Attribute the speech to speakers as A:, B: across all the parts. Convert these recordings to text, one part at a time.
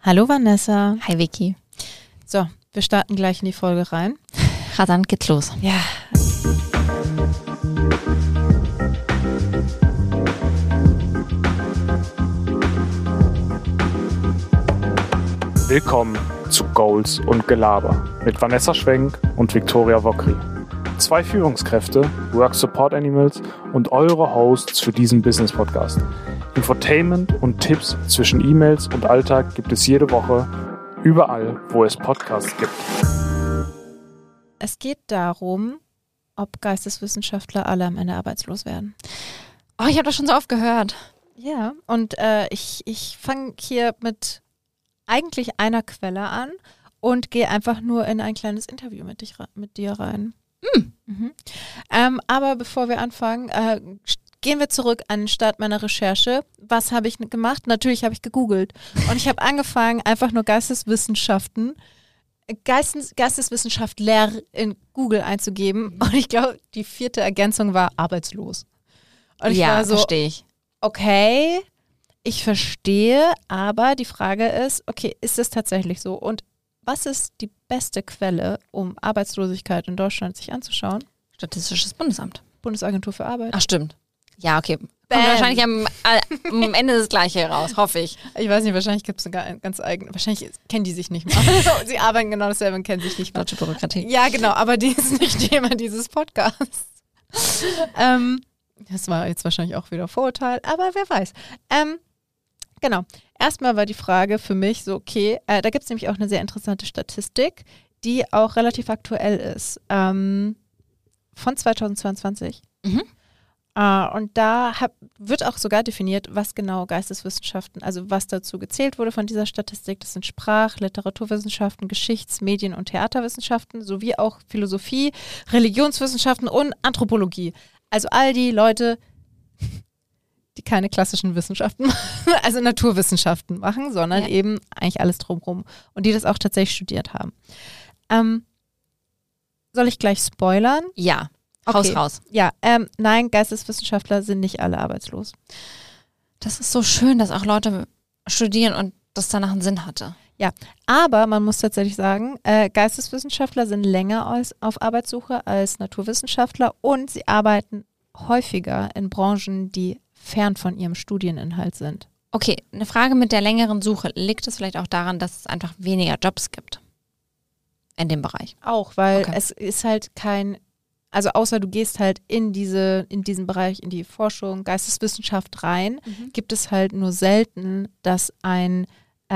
A: Hallo Vanessa.
B: Hi Vicky.
A: So, wir starten gleich in die Folge rein.
B: Rasant geht's los.
A: Ja.
C: Willkommen zu Goals und Gelaber mit Vanessa Schwenk und Viktoria Wokri. Zwei Führungskräfte, Work Support Animals und eure Hosts für diesen Business Podcast. Infotainment und Tipps zwischen E-Mails und Alltag gibt es jede Woche überall, wo es Podcasts gibt.
A: Es geht darum, ob Geisteswissenschaftler alle am Ende arbeitslos werden.
B: Oh, ich habe das schon so oft gehört.
A: Ja, und ich fange hier mit eigentlich einer Quelle an und gehe einfach nur in ein kleines Interview mit dir rein. Mhm. Aber bevor wir anfangen, gehen wir zurück an den Start meiner Recherche. Was habe ich gemacht? Natürlich habe ich gegoogelt. Und ich habe angefangen, einfach nur Geisteswissenschaftler in Google einzugeben. Und ich glaube, die 4. Ergänzung war arbeitslos. Und ich war so,
B: verstehe ich.
A: Okay, ich verstehe, aber die Frage ist, okay, ist es tatsächlich so? Und was ist die beste Quelle, um Arbeitslosigkeit in Deutschland sich anzuschauen?
B: Statistisches Bundesamt.
A: Bundesagentur für Arbeit.
B: Ach, stimmt. Ja, okay. Kommt wahrscheinlich am Ende das Gleiche raus, hoffe ich.
A: Ich weiß nicht, wahrscheinlich gibt es eine ganz eigene, wahrscheinlich kennen die sich nicht mal. Sie arbeiten genau dasselbe und kennen sich nicht mal.
B: Deutsche Bürokratie.
A: Ja, genau, aber die ist nicht Thema dieses Podcasts. Das war jetzt wahrscheinlich auch wieder Vorurteil, aber wer weiß. Genau. Erstmal war die Frage für mich so, okay, da gibt es nämlich auch eine sehr interessante Statistik, die auch relativ aktuell ist. Von 2022.
B: Mhm.
A: Und da wird auch sogar definiert, was genau Geisteswissenschaften, also was dazu gezählt wurde von dieser Statistik. Das sind Sprach-, Literaturwissenschaften, Geschichts-, Medien- und Theaterwissenschaften sowie auch Philosophie, Religionswissenschaften und Anthropologie. Also all die Leute, die keine klassischen Wissenschaften machen, also Naturwissenschaften machen, sondern eben eigentlich alles drumherum und die das auch tatsächlich studiert haben. Soll ich gleich spoilern?
B: Ja,
A: Okay.
B: raus.
A: Ja, nein, Geisteswissenschaftler sind nicht alle arbeitslos.
B: Das ist so schön, dass auch Leute studieren und das danach einen Sinn hatte.
A: Ja, aber man muss tatsächlich sagen, Geisteswissenschaftler sind länger auf Arbeitssuche als Naturwissenschaftler und sie arbeiten häufiger in Branchen, die fern von ihrem Studieninhalt sind.
B: Okay, eine Frage mit der längeren Suche. Liegt es vielleicht auch daran, dass es einfach weniger Jobs gibt in dem Bereich?
A: Auch, weil es ist halt also außer du gehst halt in diesen Bereich, in die Forschung, Geisteswissenschaft rein, gibt es halt nur selten, dass eine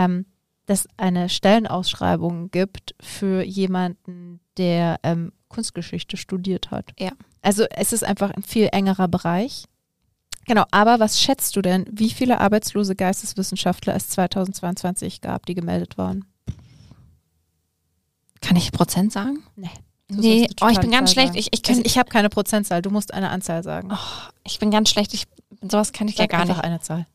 A: Stellenausschreibung gibt für jemanden, der Kunstgeschichte studiert hat.
B: Ja.
A: Also es ist einfach ein viel engerer Bereich. Genau, aber was schätzt du denn, wie viele arbeitslose Geisteswissenschaftler es 2022 gab, die gemeldet waren?
B: Kann ich Prozent sagen?
A: Nee.
B: Nee, ich bin ganz schlecht.
A: Ich habe keine Prozentzahl, du musst eine Anzahl sagen.
B: Oh, ich bin ganz schlecht. Sowas kann ich ja gar nicht.
A: Einfach eine Zahl.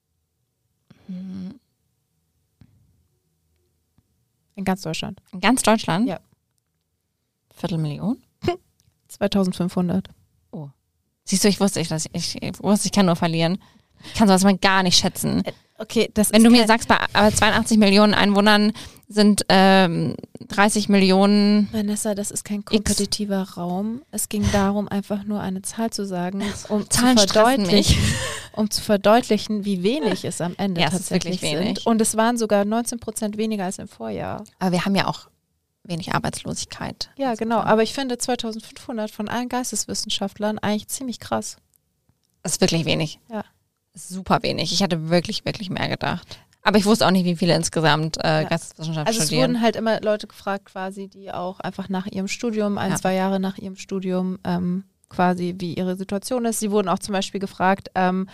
A: In ganz Deutschland.
B: In ganz Deutschland?
A: Ja.
B: 250.000?
A: 2500.
B: Oh. Siehst du, ich wusste, ich kann nur verlieren. Ich kann sowas mal gar nicht schätzen.
A: Okay,
B: wenn du mir sagst, bei 82 Millionen Einwohnern sind 30 Millionen.
A: Vanessa, das ist kein kompetitiver Raum. Es ging darum, einfach nur eine Zahl zu sagen, um zu verdeutlichen, wie wenig es am Ende tatsächlich sind. Und es waren sogar 19% weniger als im Vorjahr.
B: Aber wir haben ja auch wenig Arbeitslosigkeit.
A: Ja, genau. Aber ich finde 2500 von allen Geisteswissenschaftlern eigentlich ziemlich krass.
B: Das ist wirklich wenig.
A: Ja.
B: Super wenig. Ich hatte wirklich, wirklich mehr gedacht. Aber ich wusste auch nicht, wie viele insgesamt Geisteswissenschaft studieren.
A: Es wurden halt immer Leute gefragt quasi, die auch einfach nach ihrem Studium, 2 Jahre nach ihrem Studium quasi, wie ihre Situation ist. Sie wurden auch zum Beispiel gefragt,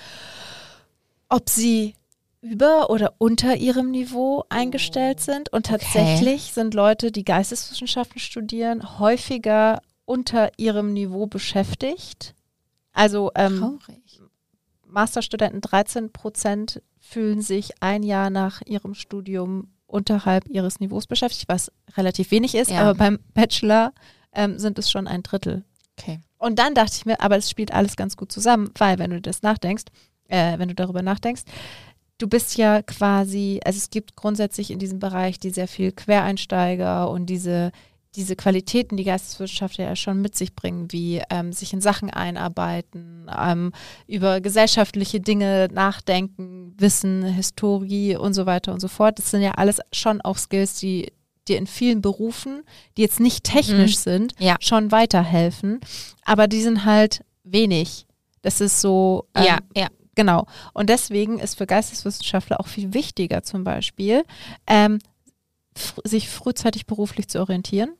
A: ob sie über oder unter ihrem Niveau eingestellt sind. Und tatsächlich sind Leute, die Geisteswissenschaften studieren, häufiger unter ihrem Niveau beschäftigt. Also
B: traurig.
A: Masterstudenten 13% fühlen sich ein Jahr nach ihrem Studium unterhalb ihres Niveaus beschäftigt, was relativ wenig ist, aber beim Bachelor sind es schon 1/3.
B: Okay.
A: Und dann dachte ich mir, aber es spielt alles ganz gut zusammen, weil wenn du darüber nachdenkst, du bist ja quasi, also es gibt grundsätzlich in diesem Bereich die sehr viel Quereinsteiger und diese Qualitäten, die Geisteswissenschaftler ja schon mit sich bringen, wie sich in Sachen einarbeiten, über gesellschaftliche Dinge nachdenken, Wissen, Historie und so weiter und so fort. Das sind ja alles schon auch Skills, die dir in vielen Berufen, die jetzt nicht technisch sind, schon weiterhelfen. Aber die sind halt wenig. Das ist so, genau. Und deswegen ist für Geisteswissenschaftler auch viel wichtiger zum Beispiel, sich frühzeitig beruflich zu orientieren.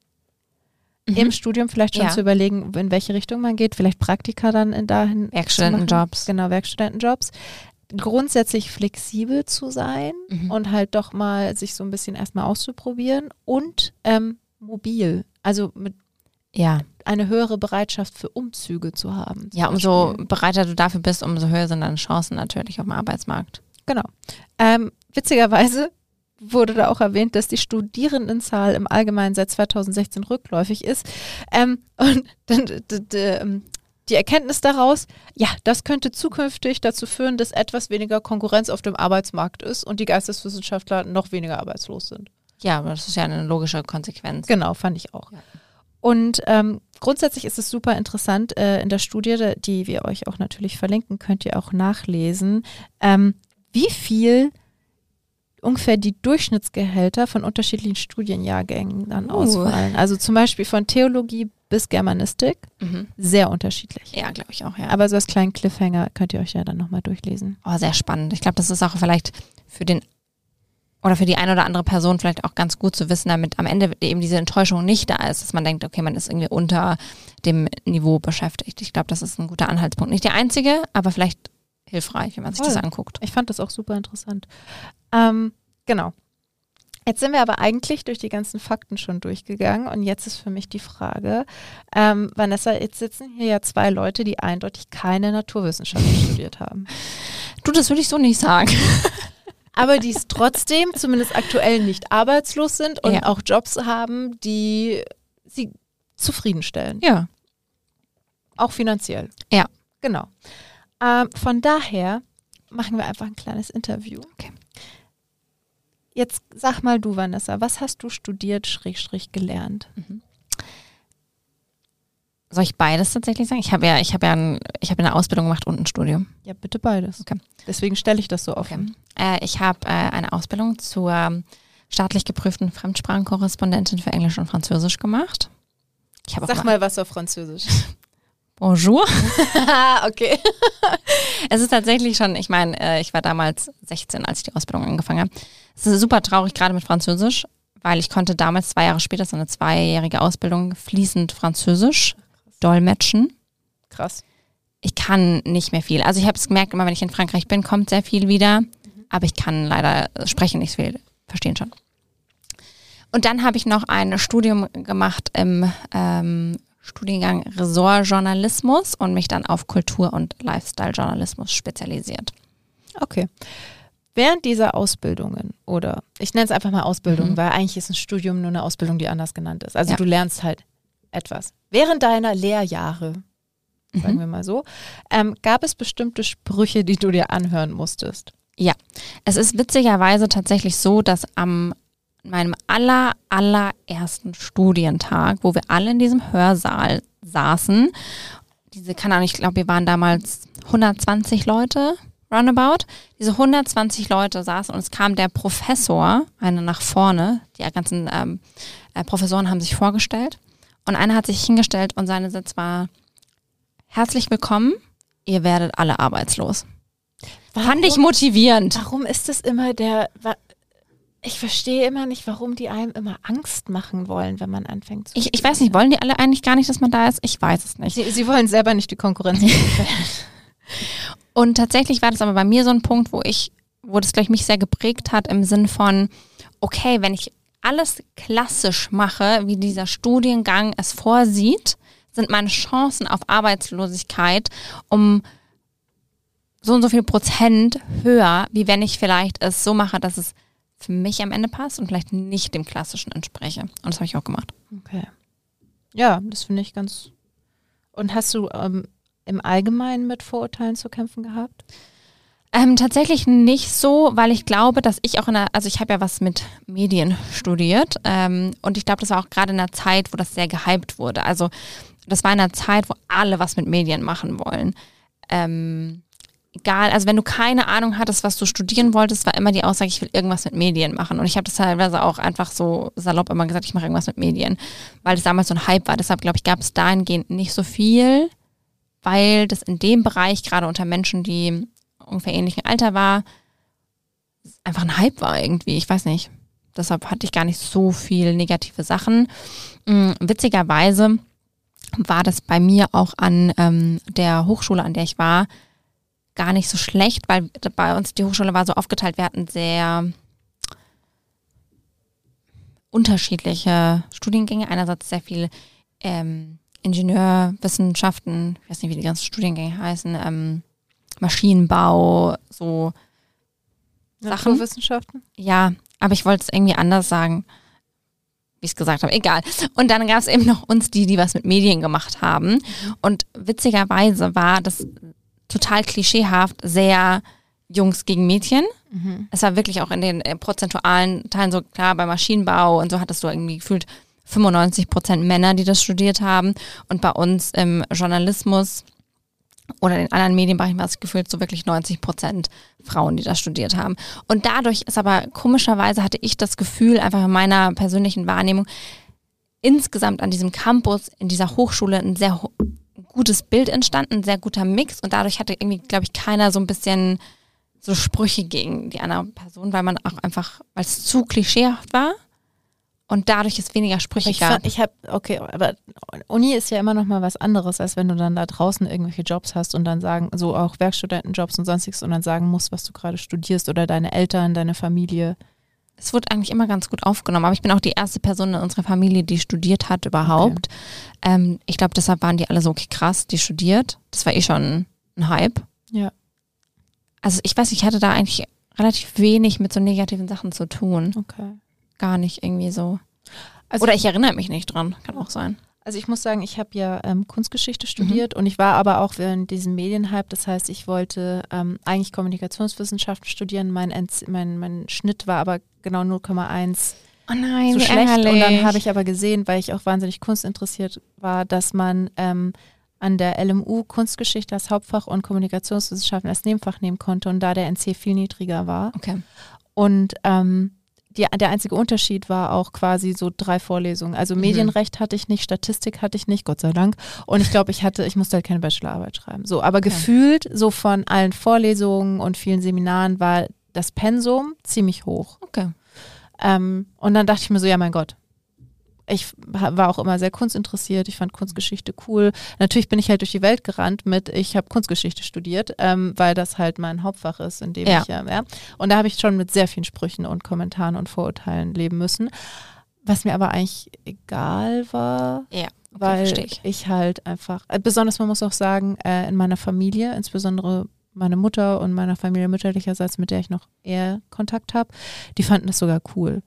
A: Im Studium vielleicht schon zu überlegen, in welche Richtung man geht, vielleicht Praktika dann dahin.
B: Werkstudentenjobs.
A: Genau, Werkstudentenjobs. Grundsätzlich flexibel zu sein und halt doch mal sich so ein bisschen erstmal auszuprobieren und mobil, also mit eine höhere Bereitschaft für Umzüge zu haben.
B: Ja, umso bereiter du dafür bist, umso höher sind deine Chancen natürlich auf dem Arbeitsmarkt.
A: Genau. Witzigerweise wurde da auch erwähnt, dass die Studierendenzahl im Allgemeinen seit 2016 rückläufig ist. Und dann die Erkenntnis daraus, das könnte zukünftig dazu führen, dass etwas weniger Konkurrenz auf dem Arbeitsmarkt ist und die Geisteswissenschaftler noch weniger arbeitslos sind.
B: Ja, aber das ist ja eine logische Konsequenz.
A: Genau, fand ich auch. Ja. Und grundsätzlich ist es super interessant, in der Studie, die wir euch auch natürlich verlinken, könnt ihr auch nachlesen, wie viel ungefähr die Durchschnittsgehälter von unterschiedlichen Studienjahrgängen dann ausfallen. Also zum Beispiel von Theologie bis Germanistik, sehr unterschiedlich.
B: Ja, glaube ich auch, ja.
A: Aber so als kleinen Cliffhanger könnt ihr euch ja dann nochmal durchlesen.
B: Oh, sehr spannend. Ich glaube, das ist auch vielleicht für die eine oder andere Person vielleicht auch ganz gut zu wissen, damit am Ende eben diese Enttäuschung nicht da ist, dass man denkt, okay, man ist irgendwie unter dem Niveau beschäftigt. Ich glaube, das ist ein guter Anhaltspunkt. Nicht der einzige, aber vielleicht hilfreich, wenn man sich das anguckt.
A: Ich fand das auch super interessant. Genau. Jetzt sind wir aber eigentlich durch die ganzen Fakten schon durchgegangen und jetzt ist für mich die Frage, Vanessa, jetzt sitzen hier ja 2 Leute, die eindeutig keine Naturwissenschaften studiert haben.
B: Du, das würde ich so nicht sagen.
A: Aber die es trotzdem, zumindest aktuell, nicht arbeitslos sind und auch Jobs haben, die sie zufriedenstellen.
B: Ja.
A: Auch finanziell.
B: Ja.
A: Genau. Von daher machen wir einfach ein kleines Interview.
B: Okay.
A: Jetzt sag mal du, Vanessa, was hast du studiert, / gelernt?
B: Soll ich beides tatsächlich sagen? Ich habe eine Ausbildung gemacht und ein Studium.
A: Ja, bitte beides.
B: Okay.
A: Deswegen stelle ich das so offen.
B: Okay. Ich habe eine Ausbildung zur staatlich geprüften Fremdsprachenkorrespondentin für Englisch und Französisch gemacht.
A: Sag mal was auf Französisch.
B: Bonjour.
A: Okay.
B: Es ist tatsächlich schon, ich meine, ich war damals 16, als ich die Ausbildung angefangen habe. Es ist super traurig, gerade mit Französisch, weil ich konnte damals 2 Jahre später, so eine 2-jährige Ausbildung, fließend Französisch dolmetschen.
A: Krass.
B: Ich kann nicht mehr viel. Also ich habe es gemerkt, immer wenn ich in Frankreich bin, kommt sehr viel wieder, aber ich kann leider sprechen nicht viel, verstehen schon. Und dann habe ich noch ein Studium gemacht im Studiengang Ressortjournalismus und mich dann auf Kultur- und Lifestyle-Journalismus spezialisiert.
A: Okay. Während dieser Ausbildungen, oder ich nenne es einfach mal Ausbildung, weil eigentlich ist ein Studium nur eine Ausbildung, die anders genannt ist. Also du lernst halt etwas. Während deiner Lehrjahre, sagen wir mal so, gab es bestimmte Sprüche, die du dir anhören musstest?
B: Ja, es ist witzigerweise tatsächlich so, dass an meinem allerersten Studientag, wo wir alle in diesem Hörsaal saßen, ich glaube, wir waren damals 120 Leute, roundabout. Diese 120 Leute saßen und es kam der Professor, einer nach vorne, die ganzen Professoren haben sich vorgestellt und einer hat sich hingestellt und seine Satz war: Herzlich willkommen, ihr werdet alle arbeitslos. Fand ich motivierend.
A: Warum ist das immer ich verstehe immer nicht, warum die einem immer Angst machen wollen, wenn man anfängt zu
B: Ich weiß nicht, wollen die alle eigentlich gar nicht, dass man da ist? Ich weiß es nicht.
A: Sie wollen selber nicht die Konkurrenz.
B: Und tatsächlich war das aber bei mir so ein Punkt, wo das, glaube ich, mich sehr geprägt hat im Sinn von, okay, wenn ich alles klassisch mache, wie dieser Studiengang es vorsieht, sind meine Chancen auf Arbeitslosigkeit um so und so viel Prozent höher, wie wenn ich vielleicht es so mache, dass es für mich am Ende passt und vielleicht nicht dem Klassischen entspreche. Und das habe ich auch gemacht.
A: Okay. Ja, das finde ich ganz... Und hast du im Allgemeinen mit Vorurteilen zu kämpfen gehabt?
B: Tatsächlich nicht so, weil ich glaube, dass ich auch also ich habe ja was mit Medien studiert und ich glaube, das war auch gerade in einer Zeit, wo das sehr gehypt wurde. Also das war in einer Zeit, wo alle was mit Medien machen wollen. Egal, also wenn du keine Ahnung hattest, was du studieren wolltest, war immer die Aussage, ich will irgendwas mit Medien machen. Und ich habe das teilweise auch einfach so salopp immer gesagt, ich mache irgendwas mit Medien, weil das damals so ein Hype war. Deshalb, glaube ich, gab es dahingehend nicht so viel, weil das in dem Bereich, gerade unter Menschen, die ungefähr ähnlichen Alter war, einfach ein Hype war irgendwie. Ich weiß nicht. Deshalb hatte ich gar nicht so viel negative Sachen. Witzigerweise war das bei mir auch an der Hochschule, an der ich war, gar nicht so schlecht, weil bei uns die Hochschule war so aufgeteilt, wir hatten sehr unterschiedliche Studiengänge. Einerseits sehr viel Ingenieurwissenschaften, ich weiß nicht, wie die ganzen Studiengänge heißen, Maschinenbau, so Sachen.
A: Naturwissenschaften?
B: Ja, aber ich wollte es irgendwie anders sagen, wie ich es gesagt habe, egal. Und dann gab es eben noch uns, die was mit Medien gemacht haben. Und witzigerweise war das total klischeehaft, sehr Jungs gegen Mädchen. Es war wirklich auch in den prozentualen Teilen so, klar, bei Maschinenbau und so hattest du irgendwie gefühlt 95% Männer, die das studiert haben. Und bei uns im Journalismus oder in anderen Medienbereichen war es gefühlt so wirklich 90% Frauen, die das studiert haben. Und dadurch ist aber komischerweise, hatte ich das Gefühl, einfach in meiner persönlichen Wahrnehmung, insgesamt an diesem Campus, in dieser Hochschule ein sehr gutes Bild entstanden, ein sehr guter Mix. Und dadurch hatte irgendwie, glaube ich, keiner so ein bisschen so Sprüche gegen die andere Person, weil man auch einfach, weil es zu klischeehaft war. Und dadurch ist weniger Sprüche gab.
A: Okay, aber Uni ist ja immer noch mal was anderes, als wenn du dann da draußen irgendwelche Jobs hast und dann sagen, so auch Werkstudentenjobs und sonstiges und dann sagen musst, was du gerade studierst oder deine Eltern, deine Familie.
B: Es wurde eigentlich immer ganz gut aufgenommen, aber ich bin auch die erste Person in unserer Familie, die studiert hat überhaupt. Okay. Ich glaube, deshalb waren die alle so, okay, krass, die studiert. Das war eh schon ein Hype.
A: Ja.
B: Also ich weiß, ich hatte da eigentlich relativ wenig mit so negativen Sachen zu tun.
A: Okay.
B: Gar nicht irgendwie so.
A: Also,
B: oder ich erinnere mich nicht dran, kann auch sein.
A: Also ich muss sagen, ich habe ja Kunstgeschichte studiert und ich war aber auch während diesem Medienhype, das heißt, ich wollte eigentlich Kommunikationswissenschaften studieren, mein Schnitt war aber genau 0,1
B: oh nein,
A: so
B: wie
A: schlecht
B: ärgerlich.
A: Und dann habe ich aber gesehen, weil ich auch wahnsinnig kunstinteressiert war, dass man an der LMU Kunstgeschichte als Hauptfach und Kommunikationswissenschaften als Nebenfach nehmen konnte und da der NC viel niedriger war.
B: Okay.
A: Und der einzige Unterschied war auch quasi so 3 Vorlesungen. Also Medienrecht hatte ich nicht, Statistik hatte ich nicht, Gott sei Dank. Und ich glaube, ich musste halt keine Bachelorarbeit schreiben. So, aber gefühlt so von allen Vorlesungen und vielen Seminaren war das Pensum ziemlich hoch.
B: Okay.
A: Und dann dachte ich mir so, ja mein Gott. Ich war auch immer sehr kunstinteressiert, ich fand Kunstgeschichte cool. Natürlich bin ich halt durch die Welt gerannt ich habe Kunstgeschichte studiert, weil das halt mein Hauptfach ist, in dem ich Und da habe ich schon mit sehr vielen Sprüchen und Kommentaren und Vorurteilen leben müssen. Was mir aber eigentlich egal war, weil ich halt einfach, besonders man muss auch sagen, in meiner Familie, insbesondere meine Mutter und meiner Familie mütterlicherseits, mit der ich noch eher Kontakt habe, die fanden das sogar cool.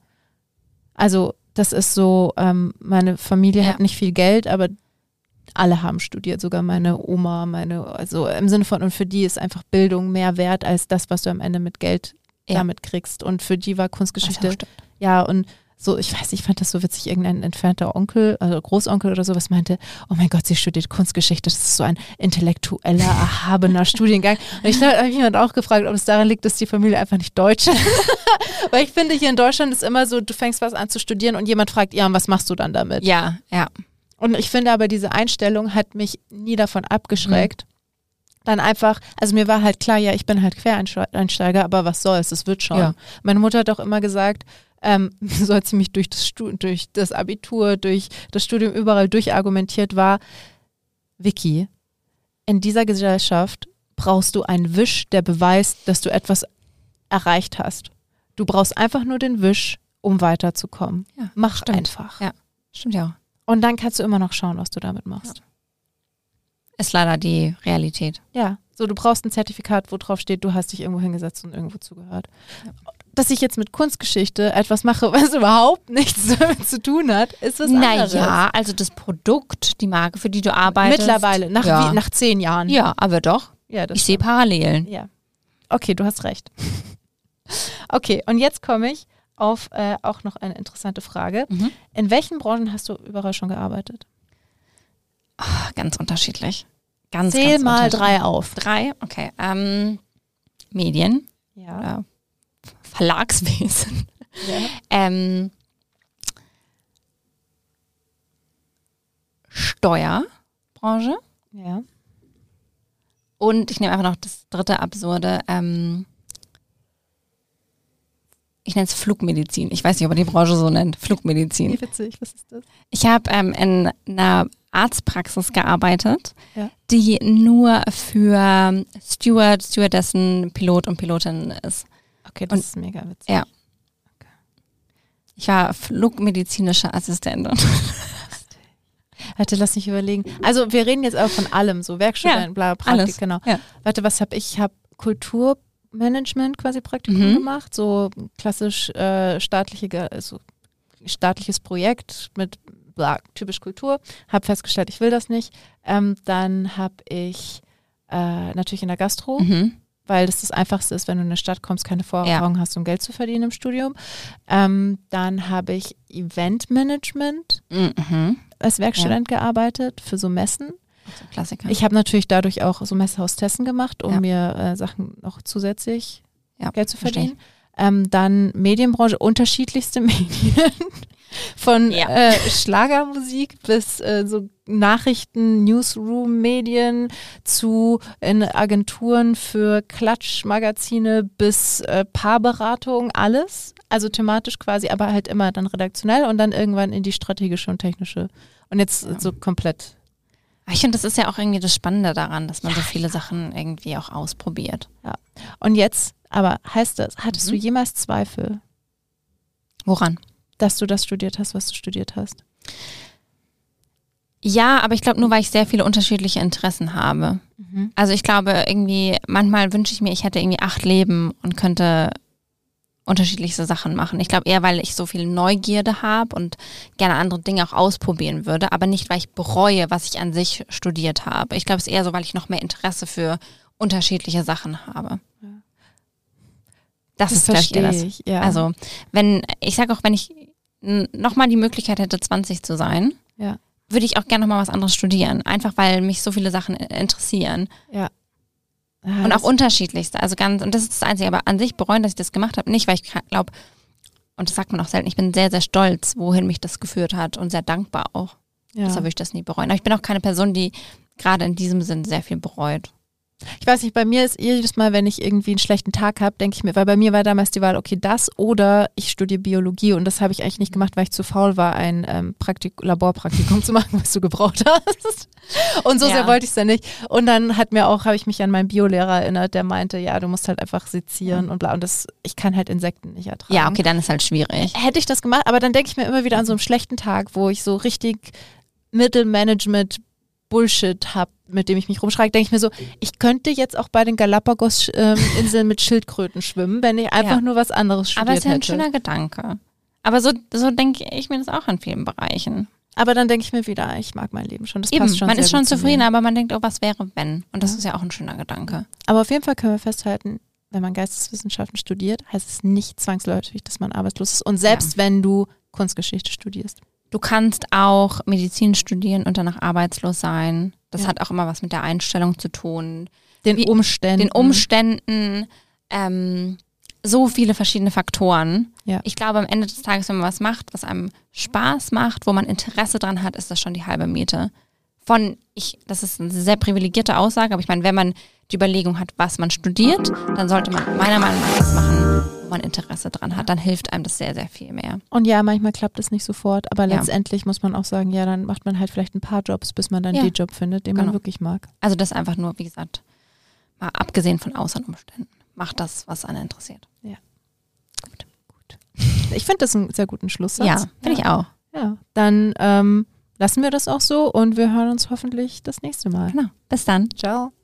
A: Also das ist so, meine Familie hat nicht viel Geld, aber alle haben studiert, sogar meine Oma, also im Sinne von, und für die ist einfach Bildung mehr wert als das, was du am Ende mit Geld damit kriegst. Und für die war Kunstgeschichte, und so, ich weiß, ich fand das so witzig, irgendein entfernter Onkel, also Großonkel oder sowas meinte, oh mein Gott, sie studiert Kunstgeschichte, das ist so ein intellektueller, erhabener Studiengang. Und ich habe jemand auch gefragt, ob es daran liegt, dass die Familie einfach nicht deutsch ist. Weil ich finde, hier in Deutschland ist immer so, du fängst was an zu studieren und jemand fragt, ja, und was machst du dann damit?
B: Ja, ja.
A: Und ich finde aber, diese Einstellung hat mich nie davon abgeschreckt. Dann einfach, also mir war halt klar, ja, ich bin halt Quereinsteiger, aber was soll's, es wird schon. Ja. Meine Mutter hat auch immer gesagt, so hat sie mich durch das Abitur, durch das Studium überall durchargumentiert war, Vicky, in dieser Gesellschaft brauchst du einen Wisch, der beweist, dass du etwas erreicht hast. Du brauchst einfach nur den Wisch, um weiterzukommen. Ja, mach einfach.
B: Ja, stimmt ja auch.
A: Und dann kannst du immer noch schauen, was du damit machst.
B: Ja. Ist leider die Realität.
A: Ja, so du brauchst ein Zertifikat, wo drauf steht, du hast dich irgendwo hingesetzt und irgendwo zugehört. Ja. Dass ich jetzt mit Kunstgeschichte etwas mache, was überhaupt nichts damit zu tun hat, ist was anderes.
B: Naja, also das Produkt, die Marke, für die du arbeitest.
A: Mittlerweile, nach 10 Jahren.
B: Ja, aber doch.
A: Ja,
B: ich sehe Parallelen.
A: Ja. Okay, du hast recht. Okay, und jetzt komme ich auf auch noch eine interessante Frage. In welchen Branchen hast du überall schon gearbeitet?
B: Ganz unterschiedlich. Ganz
A: Zähl
B: ganz
A: mal
B: unterschiedlich.
A: 3 auf.
B: 3, okay. Medien,
A: Ja.
B: Verlagswesen,
A: Ja.
B: Steuerbranche
A: Ja.
B: und ich nehme einfach noch das dritte Absurde, ich nenne es Flugmedizin. Ich weiß nicht, ob man die Branche so nennt. Flugmedizin.
A: Wie witzig, was ist das?
B: Ich habe in einer Arztpraxis gearbeitet,
A: Ja.
B: die nur für Stewardessen, Pilot und Pilotinnen ist.
A: Okay, das
B: Und-
A: ist mega witzig.
B: Ja. Ich war flugmedizinische Assistentin.
A: Warte, lass mich überlegen. Also wir reden jetzt auch von allem, so Werkstudenten, bla, Praktik,
B: alles.
A: genau.
B: Ja.
A: Warte, was habe ich? Ich habe Kulturmanagement quasi Praktikum gemacht, so klassisch staatliches Projekt mit bla, typisch Kultur. Habe festgestellt, ich will das nicht. Dann habe ich natürlich in der Gastro, weil das Einfachste ist, wenn du in eine Stadt kommst, keine Vorerfahrung hast, um Geld zu verdienen im Studium. Dann habe ich Eventmanagement als Werkstudent gearbeitet für so Messen.
B: So Klassiker.
A: Ich habe natürlich dadurch auch so Messehostessen gemacht, um
B: Ja.
A: mir Sachen noch zusätzlich Geld zu
B: verstehe
A: verdienen. Dann Medienbranche, unterschiedlichste Medien. Von Schlagermusik bis so Nachrichten, Newsroom-Medien zu in Agenturen für Klatschmagazine bis Paarberatung, alles. Also thematisch quasi, aber halt immer dann redaktionell und dann irgendwann in die strategische und technische. Und jetzt so komplett.
B: Ich finde, das ist ja auch irgendwie das Spannende daran, dass man so viele Sachen irgendwie auch ausprobiert.
A: Und jetzt, aber heißt das, hattest du jemals Zweifel,
B: Woran?
A: dass du das studiert hast, was du studiert hast?
B: Ja, aber ich glaube nur, weil ich sehr viele unterschiedliche Interessen habe. Also ich glaube irgendwie, manchmal wünsche ich mir, ich hätte irgendwie 8 Leben und könnte unterschiedlichste Sachen machen. Ich glaube eher, weil ich so viel Neugierde habe und gerne andere Dinge auch ausprobieren würde, aber nicht, weil ich bereue, was ich an sich studiert habe. Ich glaube, es ist eher so, weil ich noch mehr Interesse für unterschiedliche Sachen habe.
A: Ja.
B: Das ist vielleicht eher das.
A: Ich, ja.
B: Also ich sage auch, wenn ich nochmal die Möglichkeit hätte, 20 zu sein,
A: Ja.
B: würde ich auch gerne nochmal was anderes studieren. Einfach, weil mich so viele Sachen interessieren.
A: Ja.
B: Und auch unterschiedlichste. Also und das ist das Einzige. Aber an sich bereuen, dass ich das gemacht habe, nicht, weil ich glaube, und das sagt man auch selten, ich bin sehr, sehr stolz, wohin mich das geführt hat und sehr dankbar auch.
A: Ja.
B: Deshalb würde ich das nie bereuen. Aber ich bin auch keine Person, die gerade in diesem Sinn sehr viel bereut.
A: Ich weiß nicht, bei mir ist jedes Mal, wenn ich irgendwie einen schlechten Tag habe, denke ich mir, weil bei mir war damals die Wahl, okay, das oder ich studiere Biologie und das habe ich eigentlich nicht gemacht, weil ich zu faul war, ein Laborpraktikum zu machen, was du gebraucht hast. Und so sehr wollte ich es dann nicht. Und dann habe ich mich an meinen Biolehrer erinnert, der meinte, ja, du musst halt einfach sezieren und bla. Und ich kann halt Insekten nicht ertragen.
B: Ja, okay, dann ist halt schwierig.
A: Hätte ich das gemacht, aber dann denke ich mir immer wieder an so einen schlechten Tag, wo ich so richtig Mittelmanagement Bullshit habe, mit dem ich mich rumschreie, denke ich mir so, ich könnte jetzt auch bei den Galapagos-Inseln mit Schildkröten schwimmen, wenn ich einfach nur was anderes studiert
B: Aber es ist ja ein
A: hätte.
B: schöner Gedanke. Aber so denke ich mir das auch in vielen Bereichen.
A: Aber dann denke ich mir wieder, ich mag mein Leben schon. Das
B: Eben,
A: passt schon
B: man
A: sehr
B: ist schon
A: gut zu
B: zufrieden,
A: mir.
B: aber man denkt, oh, was wäre, wenn? Und das ist ja auch ein schöner Gedanke.
A: Aber auf jeden Fall können wir festhalten, wenn man Geisteswissenschaften studiert, heißt es nicht zwangsläufig, dass man arbeitslos ist. Und selbst wenn du Kunstgeschichte studierst.
B: Du kannst auch Medizin studieren und danach arbeitslos sein. Das hat auch immer was mit der Einstellung zu tun.
A: Den Umständen.
B: So viele verschiedene Faktoren.
A: Ja.
B: Ich glaube, am Ende des Tages, wenn man was macht, was einem Spaß macht, wo man Interesse dran hat, ist das schon die halbe Miete. Das ist eine sehr privilegierte Aussage, aber ich meine, wenn man die Überlegung hat, was man studiert, dann sollte man meiner Meinung nach das machen, wo man Interesse dran hat. Dann hilft einem das sehr, sehr viel mehr.
A: Und ja, manchmal klappt es nicht sofort, aber letztendlich muss man auch sagen, ja, dann macht man halt vielleicht ein paar Jobs, bis man dann den Job findet, den man wirklich mag.
B: Also das einfach nur, wie gesagt, mal abgesehen von Außenumständen. Macht das, was einen interessiert.
A: Ja. Gut. Ich finde das einen sehr guten Schlusssatz.
B: Ja, finde ich auch.
A: Ja, dann lassen wir das auch so und wir hören uns hoffentlich das nächste Mal.
B: Genau. Bis dann.
A: Ciao.